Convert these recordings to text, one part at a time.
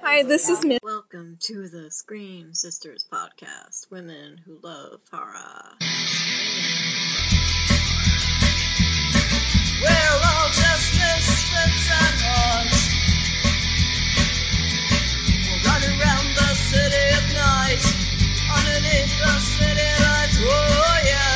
Hi, this is Miss. Welcome to the Scream Sisters podcast, women who love horror. We're all just misfits and hearts. We'll run around the city at night, underneath the city lights. Oh yeah.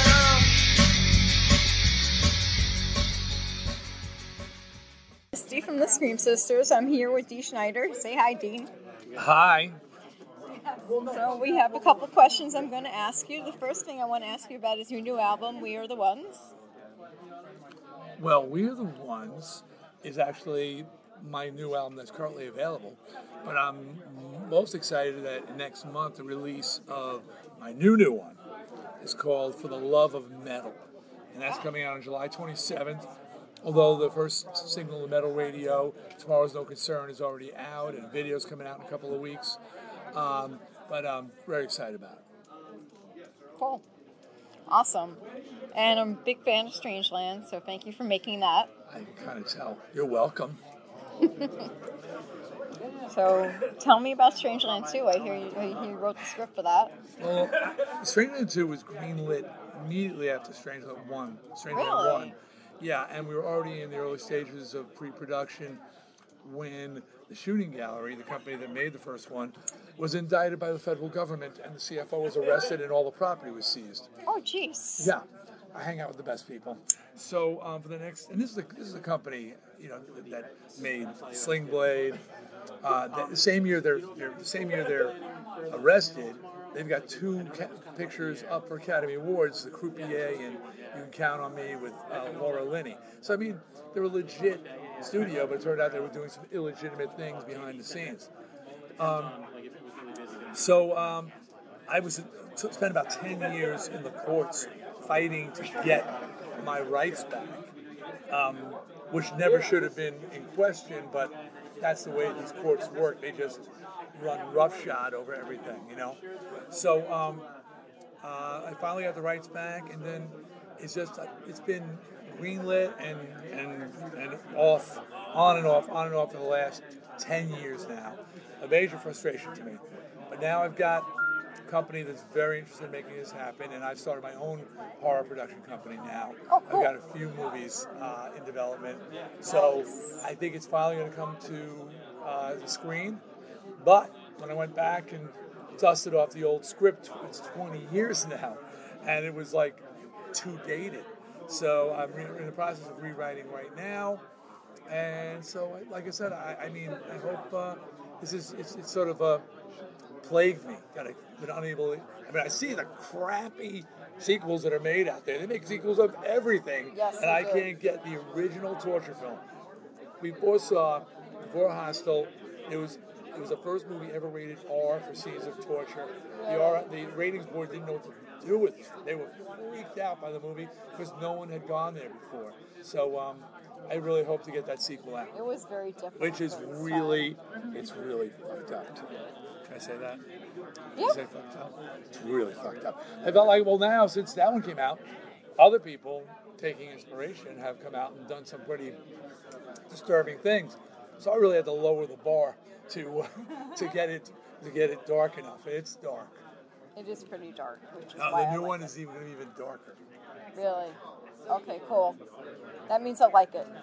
Misty from the Scream Sisters. I'm here with Dee Schneider. Say hi, Dee. Hi. So we have a couple questions I'm going to ask you. The first thing I want to ask you about is your new album, We Are the Ones. Well, We Are the Ones is actually my new album that's currently available, but I'm most excited that next month the release of my new one is called For the Love of Metal, and that's coming out on July 27th. Although the first single of Metal Radio, Tomorrow's No Concern, is already out, and a video's coming out in a couple of weeks. But I'm very excited about it. Cool. Awesome. And I'm a big fan of Strangeland, so thank you for making that. I can kind of tell. You're welcome. So tell me about Strangeland 2. I hear you wrote the script for that. Well, Strangeland 2 was greenlit immediately after Strangeland 1. Strangeland 1. Yeah, and we were already in the early stages of pre-production when the Shooting Gallery, the company that made the first one, was indicted by the federal government, and the CFO was arrested and all the property was seized. Oh, jeez. Yeah, I hang out with the best people. So for the next, and this is a company, that made Sling Blade. The same year they're arrested, they've got two pictures up for Academy Awards, The Croupier and You Can Count on Me with Laura Linney. So I mean, they're a legit studio, but it turned out they were doing some illegitimate things behind the scenes. I spent about 10 years in the courts fighting to get my rights back, which never should have been in question, but that's the way these courts work. They just run roughshod over everything, So I finally got the rights back, and then it's been greenlit and off, on and off for the last 10 years now. A major frustration to me. But now I've got a company that's very interested in making this happen, and I've started my own horror production company now. Oh, cool. I've got a few movies in development. So I think it's finally going to come to the screen. But when I went back and dusted off the old script, it's 20 years now, and it was like too dated. So I'm in the process of rewriting right now. And so, like I said, I hope it's sort of plagued me that I've been unable. I see the crappy sequels that are made out there. They make sequels of everything, Yes, and I can't get the original torture film. Before Hostel, it was the first movie ever rated R for scenes of torture. The ratings board didn't know what to do with it. They were freaked out by the movie because no one had gone there before. So I really hope to get that sequel out. It was very different. Which is really fucked up. Can I say that? Yeah. Can I say fucked up? It's really fucked up. I felt like, well, now since that one came out, other people taking inspiration have come out and done some pretty disturbing things. So I really had to lower the bar to get it dark enough. It's dark. It is pretty dark, which is Now, why the I new like one it. is even darker. Really? Okay, cool. That means I like it.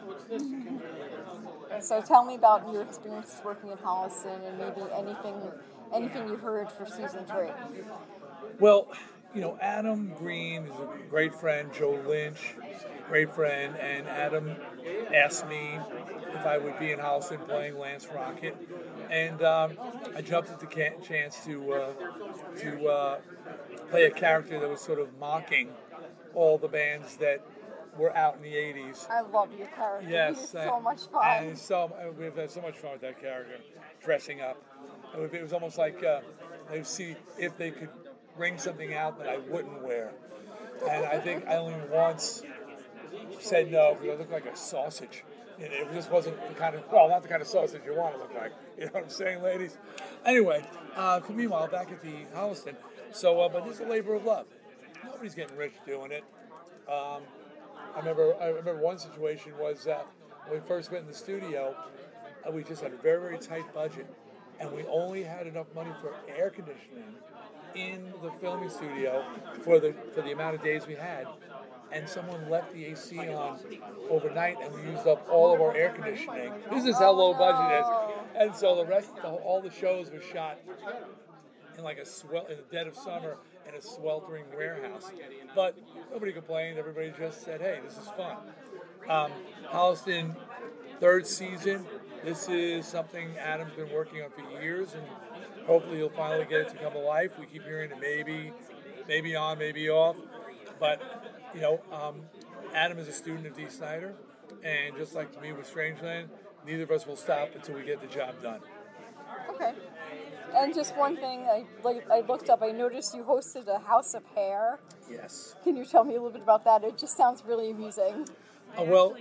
So tell me about your experience working at Holliston and maybe anything you heard for season 3. Well, Adam Green is a great friend, Joe Lynch, great friend, and Adam asked me if I would be in Holliston playing Lance Rocket, and I jumped at the chance to play a character that was sort of mocking all the bands that were out in the 80s. I love your character. Yes, He's so much fun. And we've had so much fun with that character, dressing up. It was almost like they'd see if they could bring something out that I wouldn't wear. And I think I only once said no because I looked like a sausage. It just wasn't not the kind of sausage you want to look like. You know what I'm saying, ladies? Anyway, meanwhile, back at the Holliston. So, but this is a labor of love. Nobody's getting rich doing it. I remember one situation was when we first went in the studio, we just had a very, very tight budget. and we only had enough money for air conditioning in the filming studio for the amount of days we had. And someone left the AC on overnight, and we used up all of our air conditioning. This is how low budget it is. And so all the shows were shot in like in the dead of summer in a sweltering warehouse. But nobody complained. Everybody just said, "Hey, this is fun." Holliston, third season. This is something Adam's been working on for years, and hopefully he'll finally get it to come to life. We keep hearing it maybe on, maybe off, but Adam is a student of Dee Snider, and just like me with Strangeland, neither of us will stop until we get the job done. Okay. And just one thing, I looked up, I noticed you hosted a House of Hair. Yes. Can you tell me a little bit about that? It just sounds really amusing. Well,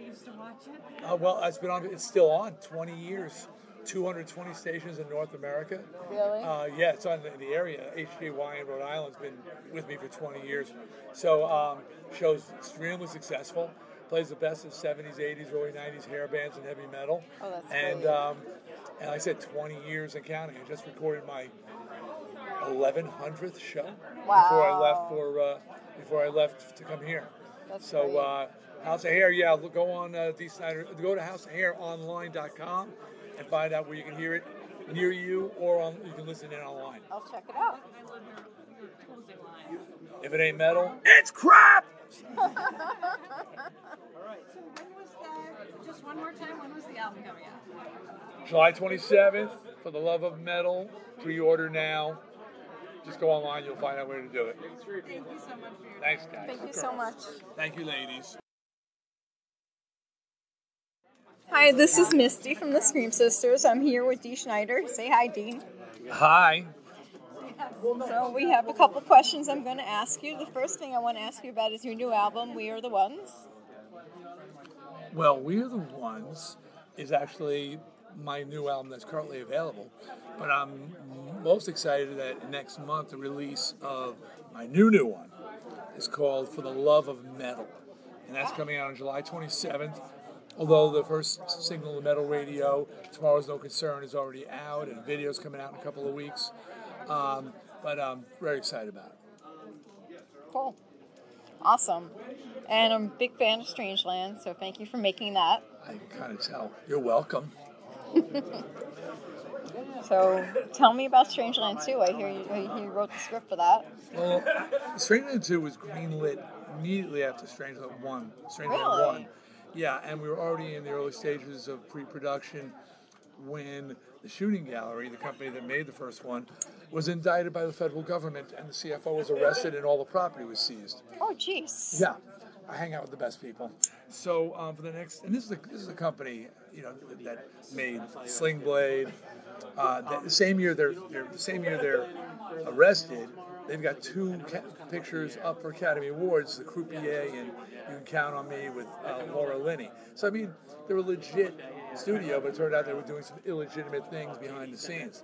it's still on, 20 years. 220 stations in North America. Really? Yeah, it's on the area. HJY in Rhode Island's been with me for 20 years. So, show's extremely successful. Plays the best of 70s, 80s, early 90s hair bands and heavy metal. Oh, that's and great. And like I said, 20 years and counting. I just recorded my 1100th show before I left to come here. That's so great. House of Hair, yeah, go on Dee Snider. Go to houseofhaironline.com and find out where you can hear it near you, or you can listen in online. I'll check it out. If it ain't metal, it's crap! All right. So when was that? Just one more time. When was the album coming out? July 27th, For the Love of Metal. Pre-order now. Just go online, you'll find out where to do it. Thank you so much for your Thanks, guys. Thank you so much. Thank you, ladies. Hi, this is Misty from the Scream Sisters. I'm here with Dee Snider. Say hi, Dee. Hi. So we have a couple questions I'm going to ask you. The first thing I want to ask you about is your new album, We Are the Ones. Well, We Are the Ones is actually my new album that's currently available. But I'm most excited that next month the release of my new one is called For the Love of Metal. And that's coming out on July 27th. Although the first single, The Metal Radio, Tomorrow's No Concern, is already out, and a video's coming out in a couple of weeks. But I'm very excited about it. Cool. Awesome. And I'm a big fan of Strangeland, so thank you for making that. I can kind of tell. You're welcome. So tell me about Strangeland 2. I hear you wrote the script for that. Well, Strangeland 2 was greenlit immediately after Strangeland 1. Really? 1. Yeah, and we were already in the early stages of pre-production when the Shooting Gallery, the company that made the first one, was indicted by the federal government, and the CFO was arrested and all the property was seized. Oh, jeez. Yeah, I hang out with the best people. So for the next, and this is a company, that made Sling Blade. The same year they're arrested, they've got 2 pictures up for Academy Awards, The Croupier and You Can Count on Me with Laura Linney. So I mean, they're a legit studio, but it turned out they were doing some illegitimate things behind the scenes.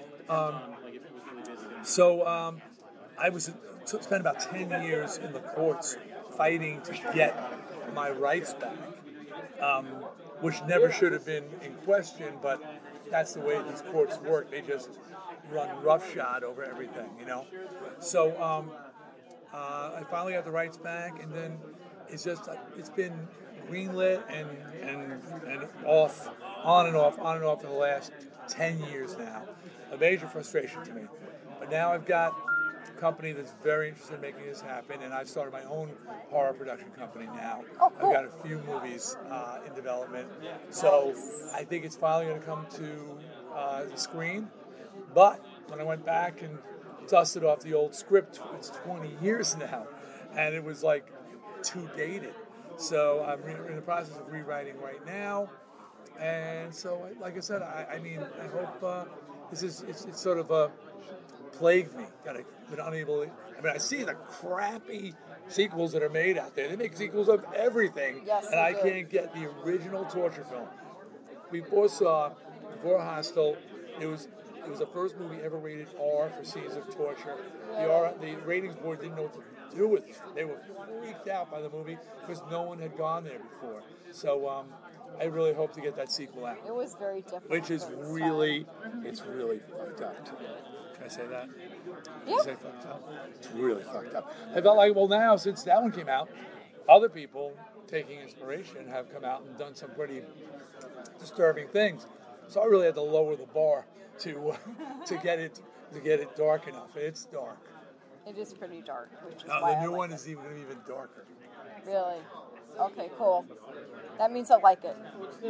I spent about 10 years in the courts fighting to get my rights back, which never should have been in question, but that's the way these courts work. They just run roughshod over everything, So I finally got the rights back, and then it's been greenlit and off, on and off for the last 10 years now. A major frustration to me. But now I've got a company that's very interested in making this happen, and I've started my own horror production company now. Oh, cool. I've got a few movies in development. So I think it's finally going to come to the screen. But when I went back and dusted off the old script, it's 20 years now, and it was like too dated. So I'm in the process of rewriting right now. And so, like I said, I hope it's sort of plagued me. Been unable. I see the crappy sequels that are made out there. They make sequels of everything, Yes, and I they do. can't get the original torture film. Before Hostel, it was It was the first movie ever rated R for scenes of torture. The ratings board didn't know what to do with it. They were freaked out by the movie because no one had gone there before. So I really hope to get that sequel out. It was very different. Which is for its really, it's really fucked up. Can I say that? Yeah. Can I say fucked up? It's really fucked up. I felt like, well, now since that one came out, other people taking inspiration have come out and done some pretty disturbing things. So I really had to lower the bar to get it dark enough. It's dark. It is pretty dark, which is why The I new like one it. is even darker. Really? Okay, cool. That means I like it.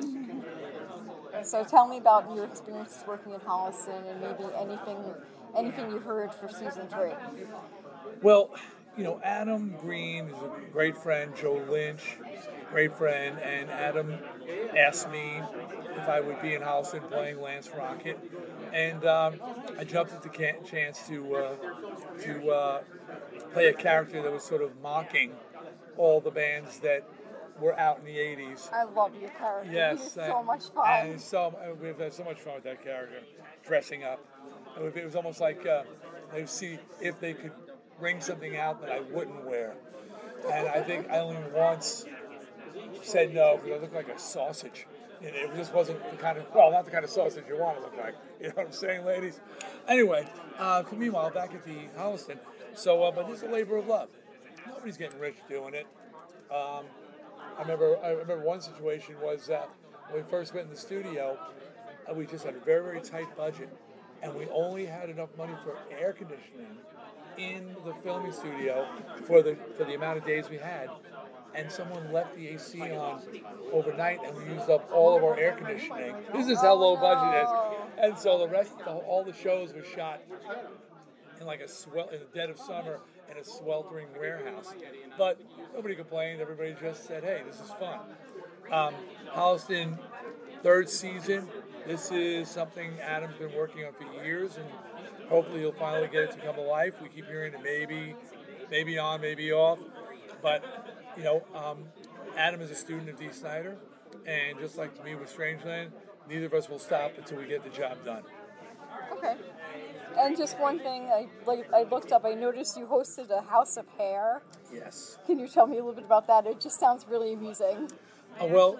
So tell me about your experience working in Holliston and maybe anything you heard for season 3. Well, Adam Green is a great friend. Joe Lynch, great friend, and Adam asked me if I would be in Holliston playing Lance Rocket, and I jumped at the chance to play a character that was sort of mocking all the bands that were out in the 80s. I love your character. Yes, He's so much fun. And we've had so much fun with that character, dressing up. It was almost like they would see if they could bring something out that I wouldn't wear. And I think I only once said no because I looked like a sausage. It just wasn't the kind of, not the kind of sausage you want to look like. You know what I'm saying, ladies? Anyway, meanwhile, back at the Holliston. So, but this is a labor of love. Nobody's getting rich doing it. I remember one situation was when we first went in the studio, we just had a very, very tight budget, and we only had enough money for air conditioning in the filming studio for the amount of days we had. And someone left the AC on overnight, and we used up all of our air conditioning. This is how low budget is. And so all the shows were shot in like in the dead of summer in a sweltering warehouse. But nobody complained. Everybody just said, hey, this is fun. Holliston, 3rd season. This is something Adam's been working on for years, and hopefully he'll finally get it to come to life. We keep hearing it maybe on, maybe off. But, Adam is a student of Dee Snider, and just like me with Strangeland, neither of us will stop until we get the job done. Okay. And just one thing, I looked up, I noticed you hosted a House of Hair. Yes. Can you tell me a little bit about that? It just sounds really amusing. Well,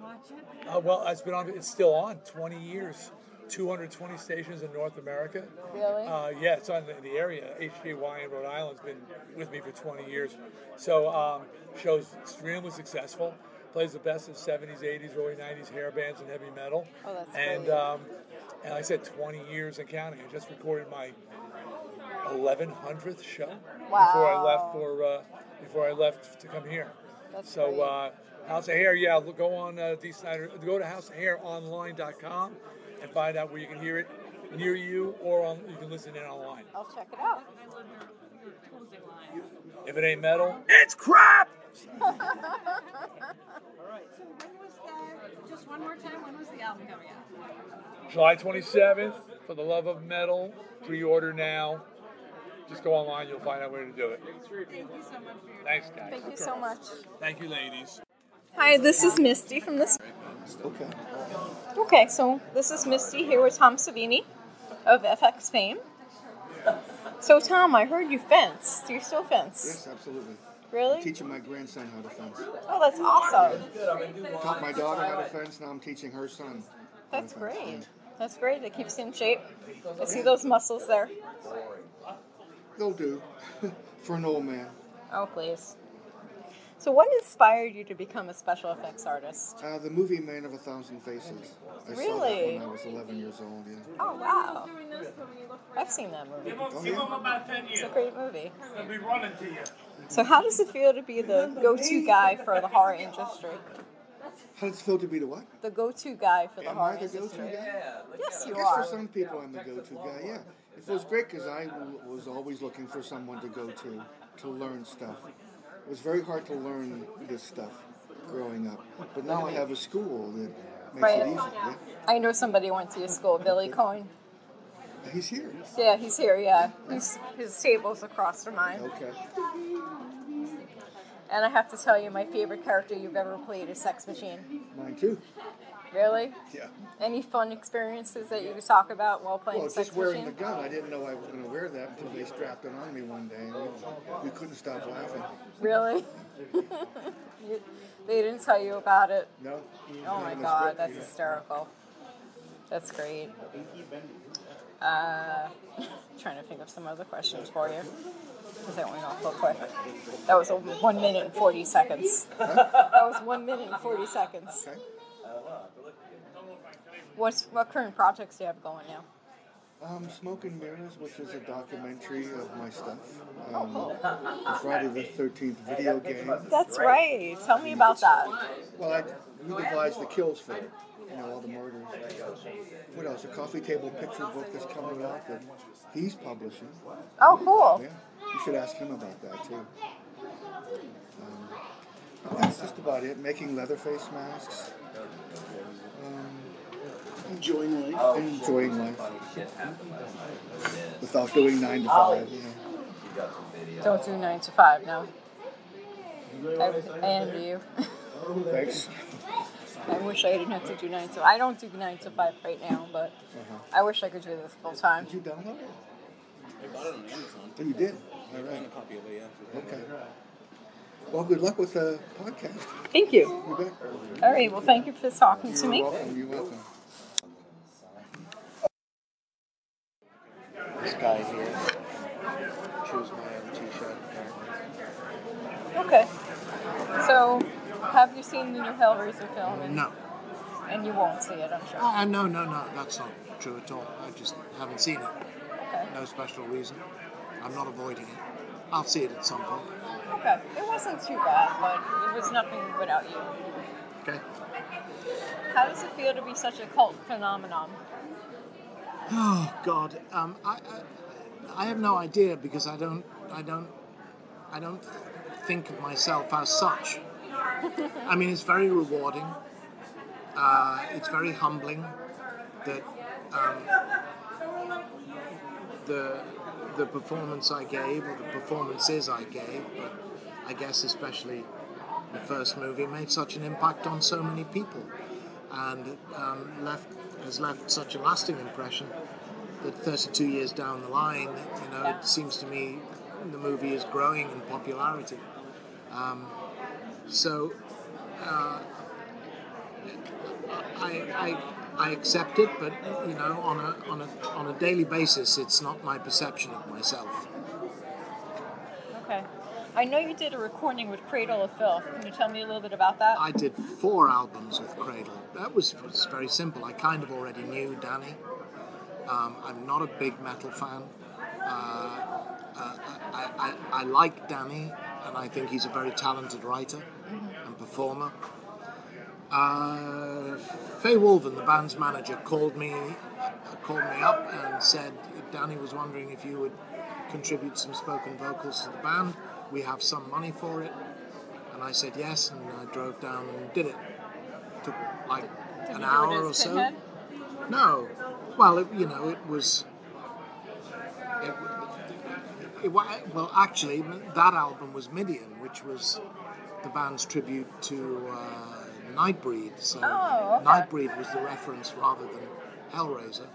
it's still on, 20 years, 220 stations in North America. Really? Yeah, it's on in the area. HJY in Rhode Island's been with me for 20 years. So, show's extremely successful. Plays the best of 70s, 80s, early 90s hair bands and heavy metal. Oh, that's and great. And I said 20 years and counting. I just recorded my 1100th show before I left to come here. That's so great. House of Hair, yeah, go on Dee Snider, go to houseofhaironline.com and find out where you can hear it near you, or you can listen in online. I'll check it out. I love your closing line. If it ain't metal, it's crap! All right. So when was that? Just one more time. When was the album coming out? July 27th, For the Love of Metal. Pre-order now. Just go online, you'll find out where to do it. Thank you so much for your Thanks, guys. Thank you so much. Thank you, ladies. Hi, this is Misty from this. Okay. Okay, so this is Misty here with Tom Savini of FX fame. So Tom, I heard you fence. Do you still fence? Yes, absolutely. Really? I'm teaching my grandson how to fence. Oh, that's awesome. I taught my daughter how to fence, now I'm teaching her son. how to That's fence. great. That's great. It keeps you in shape. I see those muscles there. They'll do. For an old man. Oh, please. So what inspired you to become a special effects artist? The movie Man of a Thousand Faces. I saw that Really? when I was 11 years old, yeah. Oh, wow. I've seen that movie. Oh, yeah? It's a great movie. So how does it feel to be the go-to guy for the horror industry? How does it feel to be the what? The go-to guy for the Am horror I the go-to industry. guy? Yes, you I guess are. for some people I'm the go-to guy, yeah. It feels great because I was always looking for someone to go to learn stuff. It was very hard to learn this stuff growing up. But now I have a school that makes Right. it easy. Yeah. I know somebody who went to your school, Billy Cohen. He's here. Yeah, he's here, yeah. His table's across from mine. Okay. And I have to tell you, my favorite character you've ever played is Sex Machine. Mine too. Really? Yeah. Any fun experiences that you could talk about while playing Well, Sex just wearing Machine? the gun. I didn't know I was going to wear that until they strapped it on me one day. And we couldn't stop laughing. Really? They didn't tell you about it. No. Oh my God, that's hysterical. That's great. Trying to think of some other questions for you. Because that went off real quick. That was 1 minute and 40 seconds. That was 1 minute and 40 seconds. Okay. What current projects do you have going now? Smoke and Mirrors, which is a documentary of my stuff. The Friday the 13th video game. That's right. Tell me about that. Well, we devised the kills for it. You know, all the murders. What else? A coffee table picture book that's coming out that he's publishing. Oh, cool. Yeah, you should ask him about that too. That's just about it. Making Leatherface masks. Enjoying life. Enjoying life. Without doing 9 to 5. You know. Don't do 9 to 5, no. I envy you. Thanks. Uh-huh. Uh-huh. I wish I didn't have to do 9 to 5. I don't do 9 to 5 right now, but I wish I could do this full time. Did you download it? I bought it on Amazon. Oh, you did? All I right. found a copy of it, yeah. Okay. Well, good luck with the podcast. Thank you. You bet. All right, well, thank you for talking to You're me. welcome. You're welcome. This guy here. Choose my own t-shirt. Okay. So, have you seen the new Hellraiser film? No. And you won't see it, I'm sure. No, that's not true at all. I just haven't seen it. Okay. No special reason. I'm not avoiding it. I'll see it at some point. Okay. It wasn't too bad, but it was nothing without you. Okay. How does it feel to be such a cult phenomenon? Oh God. I have no idea because I don't think of myself as such. I mean, it's very rewarding. It's very humbling that the performance I gave, or the performances I gave, but I guess especially the first movie, made such an impact on so many people, and has left such a lasting impression that 32 years down the line, it seems to me the movie is growing in popularity. So I accept it, but on a daily basis, it's not my perception of myself. Okay. I know you did a recording with Cradle of Filth. Can you tell me a little bit about that? I did 4 albums with Cradle. That was very simple. I kind of already knew Danny. I'm not a big metal fan. I like Danny, and I think he's a very talented writer and performer. Faye Wolven, the band's manager, called me up and said Danny was wondering if you would contribute some spoken vocals to the band. We have some money for it. And I said yes, and I drove down and did it. Took like Did an you hour do it or as so. Pinhead? No. Well, it was... Well, actually, that album was Midian, which was the band's tribute to Nightbreed. So Oh, okay. Nightbreed was the reference rather than Hellraiser.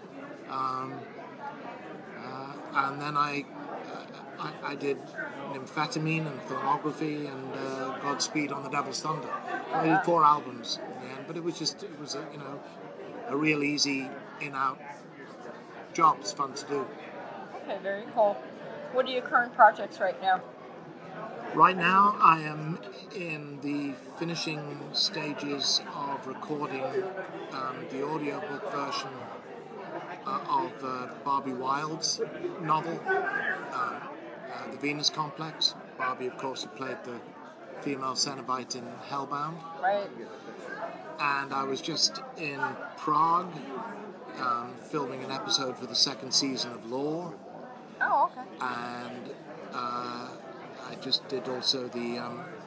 And then I did Nymphetamine and Thermography and Godspeed on the Devil's Thunder. I did 4 albums in the end, but it was a real easy in-out job. It's fun to do. Okay, very cool. What are your current projects right now? Right now, I am in the finishing stages of recording the audiobook version of Barbie Wilde's novel, The Venus Complex. Barbie, of course, had played the female Cenobite in Hellbound. Right. And I was just in Prague filming an episode for the 2nd season of Lore. Oh, okay. And I just did also the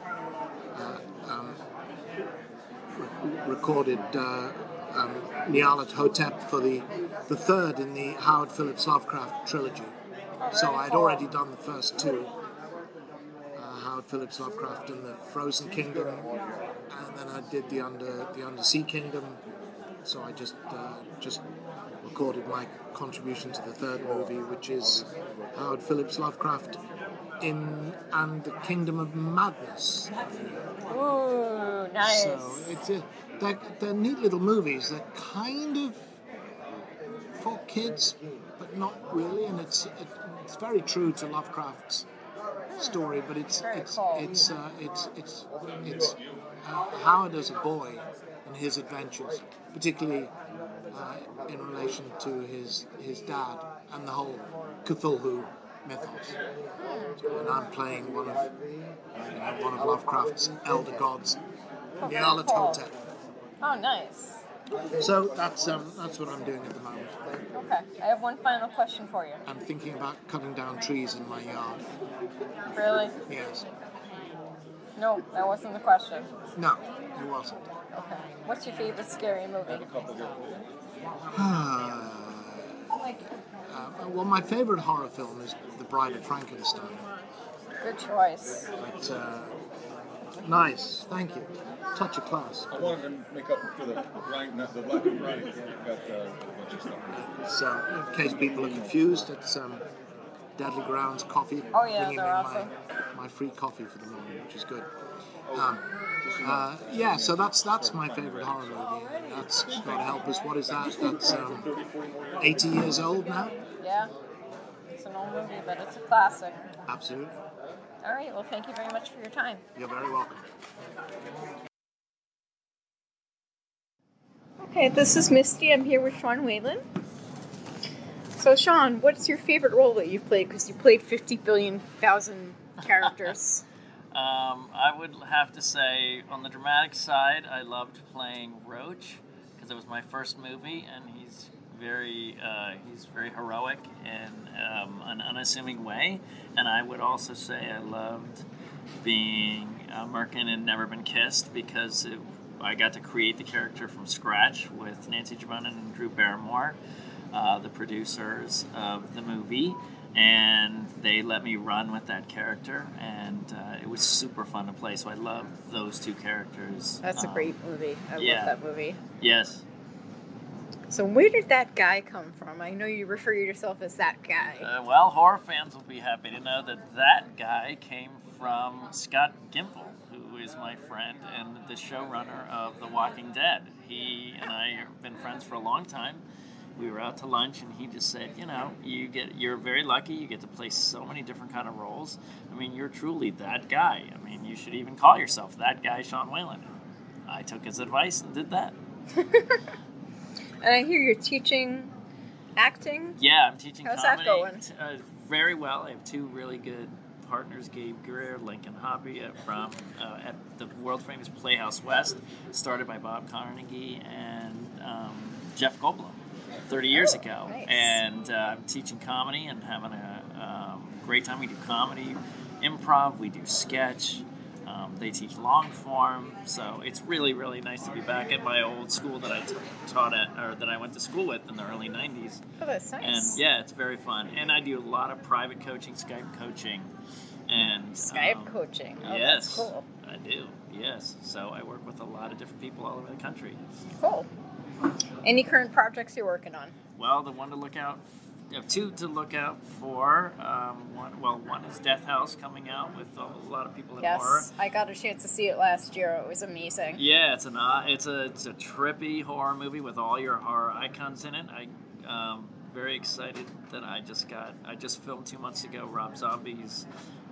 recorded Nyarlathotep Hotep for the 3rd in the Howard Phillips Lovecraft trilogy. So I'd already done the first 2, Howard Phillips Lovecraft and the Frozen Kingdom, and then I did the Undersea Kingdom, so I just recorded my contribution to the third movie, which is Howard Phillips Lovecraft and the Kingdom of Madness. Ooh, nice. So they're neat little movies. They're kind of for kids, but not really, and it's very true to Lovecraft's story, but it's Howard as a boy and his adventures, particularly in relation to his dad and the whole Cthulhu mythos. And I'm playing one of Lovecraft's elder gods, Nyarlathotep. Oh, nice. So that's what I'm doing at the moment. Okay, I have one final question for you. I'm thinking about cutting down trees in my yard. Really? Yes. No, that wasn't the question. No, it wasn't. Okay. What's your favorite scary movie? Well, my favorite horror film is The Bride of Frankenstein. Good choice. But, nice, thank you. Touch of class. I wanted to make up for the black and white. Got a bunch of stuff. So, in case people are confused, it's Deadly Grounds Coffee. Oh yeah, bringing they're in awesome. my free coffee for the morning, which is good. So that's my favorite horror movie. That's, God help us, what is that? That's 80 years old now? Yeah. It's an old movie, but it's a classic. Absolutely. All right, well, thank you very much for your time. You're very welcome. Okay, this is Misty. I'm here with Sean Whalen. So, Sean, what's your favorite role that you've played? Because you played 50 billion thousand characters. I would have to say, on the dramatic side, I loved playing Roach because it was my first movie, and he's very heroic in an unassuming way. And I would also say I loved being Merkin in Never Been Kissed because I got to create the character from scratch with Nancy Javonen and Drew Barrymore, the producers of the movie. And they let me run with that character, and it was super fun to play. So I love those two characters. That's a great movie. I love that movie. Yes. So where did that guy come from? I know you refer to yourself as that guy. Well, horror fans will be happy to know that guy came from Scott Gimple, who is my friend and the showrunner of The Walking Dead. He and I have been friends for a long time. We were out to lunch, and he just said, you're very lucky. You get to play so many different kind of roles. I mean, you're truly that guy. I mean, you should even call yourself that guy, Sean Whalen. I took his advice and did that. And I hear you're teaching acting? Yeah, I'm teaching comedy. How's that going? Very well. I have two really good partners, Gabe Greer, Lincoln Hoppy, from at the world-famous Playhouse West, started by Bob Carnegie and Jeff Goldblum 30 years ago. Nice. And I'm teaching comedy and having a great time. We do comedy, improv, we do sketch. They teach long form, so it's really, really nice to be back at my old school that I taught at, or that I went to school with in the early 90s. Oh, that's nice. And yeah, it's very fun. And I do a lot of private coaching, Skype coaching. And Skype coaching? Oh, yes, that's cool. I do, yes. So I work with a lot of different people all over the country. Cool. Any current projects you're working on? Well, the one to look out, two to look out for. One is Death House coming out with a lot of people in horror. Yes, I got a chance to see it last year. It was amazing. Yeah, it's a trippy horror movie with all your horror icons in it. I'm very excited that I just filmed 2 months ago Rob Zombie's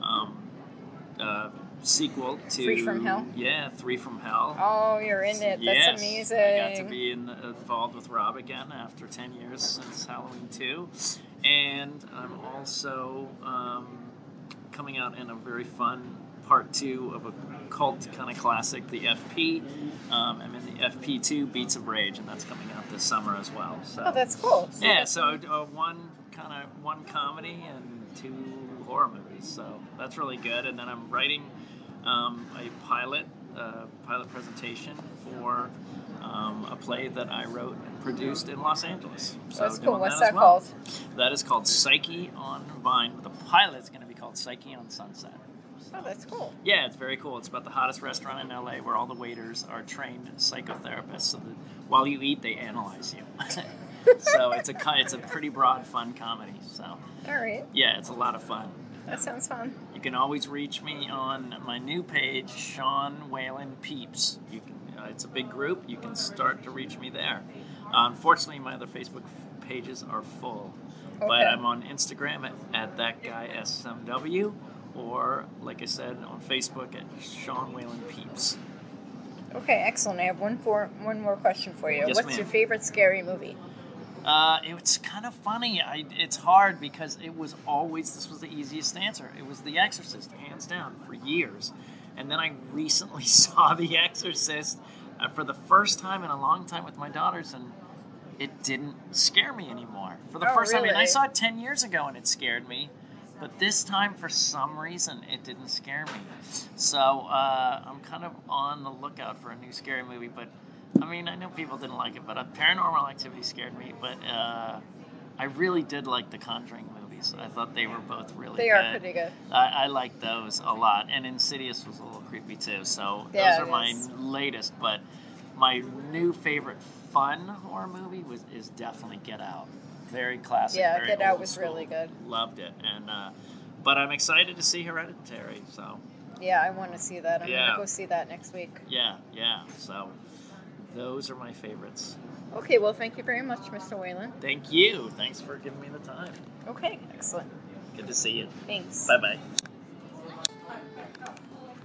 sequel to Three from Hell? Yeah, Three from Hell. Oh, you're in it. Yes, That's amazing. I got to be involved with Rob again after 10 years since Halloween 2. And I'm also coming out in a very fun part 2 of a cult kind of classic, the FP. I'm in the FP2, Beats of Rage, and that's coming out this summer as well. So, oh, that's cool. So one comedy and 2 horror movies. So that's really good. And then I'm writing a pilot presentation for a play that I wrote and produced in Los Angeles. So that's cool. What's that that called? That is called Psyche on Vine. The pilot's going to be called Psyche on Sunset. So Oh, that's cool. Yeah, it's very cool. It's about the hottest restaurant in LA where all the waiters are trained psychotherapists. So that while you eat, they analyze you. So it's a pretty broad, fun comedy. So All right. yeah, it's a lot of fun. That sounds fun. You can always reach me on my new page, Sean Whalen Peeps. You can. It's a big group. You can start to reach me there. Unfortunately, my other Facebook pages are full. Okay. But I'm on Instagram at thatguysmw, or like I said, on Facebook at Sean Whalen Peeps. Okay, excellent. I have one more question for you. Yes, What's ma'am. your favorite scary movie? It's kind of funny. It's hard because this was the easiest answer. It was The Exorcist, hands down, for years. And then I recently saw The Exorcist for the first time in a long time with my daughters, and it didn't scare me anymore. For the first time, I mean, I really? saw it 10 years ago and it scared me. But this time, for some reason, it didn't scare me. So I'm kind of on the lookout for a new scary movie. But I mean, I know people didn't like it, but Paranormal Activity scared me. But I really did like the Conjuring movies. I thought they were both really good. They are pretty good. I like those a lot. And Insidious was a little creepy too. So Yeah, those are it my is. latest. But my new favorite fun horror movie is definitely Get Out. Very classic. Yeah, very Get Out old was school. really good. Loved it, and but I'm excited to see Hereditary. So Yeah, I want to see that. I'm Yeah. gonna go see that next week. yeah. So those are my favorites. Okay, well, thank you very much, Mr. Whalen. Thank you. Thanks for giving me the time. Okay, excellent. Good to see you. Thanks. Bye bye.